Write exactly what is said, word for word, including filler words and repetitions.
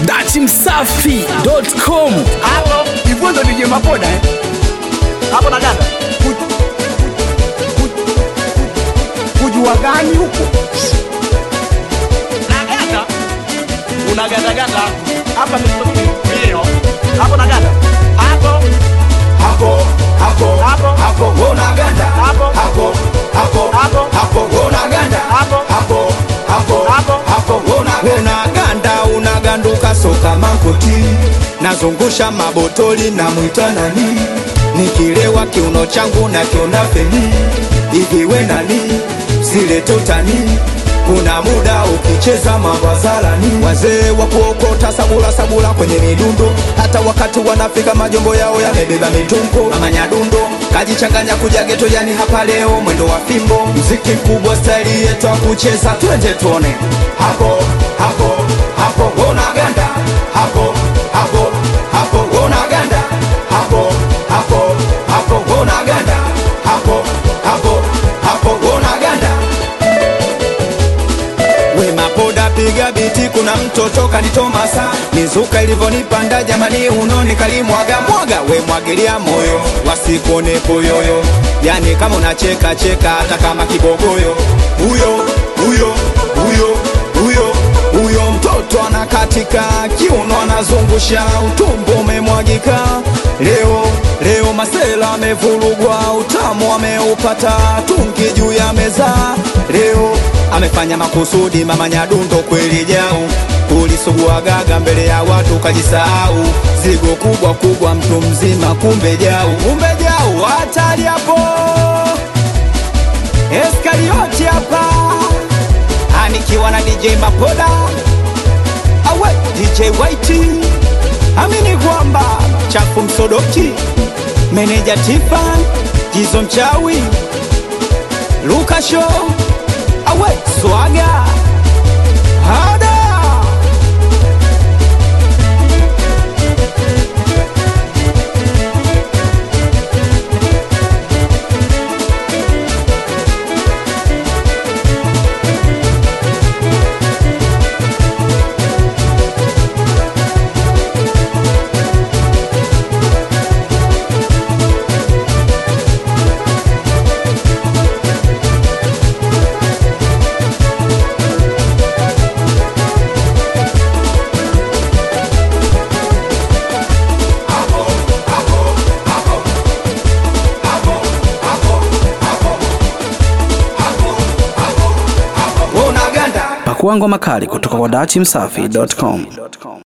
dati msafi dot com. Hapo hivyo ndo D J Mapoda eh. Hapo na ganda. Kujua gani huko? Na ganda. Una ganda ganda. Hapa ni ndio. Hapo na ganda. Hapo. Hapo, hapo, Hapo. hapo, una ganda. Hapo. Hapo, hapo, Hapo. hapo, una ganda. Hapo. Hapo, hapo, Hapo. hapo, una ganda. Una ganda unaganduka soka mankoti, nazungusha mabotoli na mwita nani, nikilewa kiuno changu na kiona feni, hivi we nani, sile totani. Kuna muda ukicheza mabazalani, wazee wa kuokota sabula sabula kwenye midundo, hata wakati wanafika majombo yao yamebeba mitungo. Mama Nyadundo kajichanganya kuja geto, yani hapa leo mwendo wa fimbo, mziki mkubwa staili yetu kucheza, twende tuone. Hapo, hapo, hapo, una ganda. Hapo, hapo, hapo, una ganda. Hapo, hapo, hapo, una ganda. Hapo, hapo, hapo, una ganda. We Mapoda piga biti, kuna mtoto kanitomasa, mizuka ilivonipanda jamani, unoni kalimwaga mwaga. We mwagilia moyo wasikone poyoyo, yani kama unacheka cheka hata kama kibogoyo. Huyo huyo huyo huyo huyo mtoto anakatika kiuno, anazungusha utumbo umemwagika. Leo leo masela amevurugwa, utamu ameupata, tungi juu ya meza. Leo amefanya makusudi, Mama Nyadundo kweli jao, ulisugua gaga mbele ya watu kajisahau, zigo kubwa kubwa mtu mzima kumbe jao, kumbe jao. Hatari hapo, Eskarioti hapa anikiwa na D J Mapoda, awe D J White, amini kwamba chafu msodoki, meneja Tifan, Jizo mchawi, Luka Show, awe swaga hada. Pakuangwa makali kutoka kwa dati msafi dot com.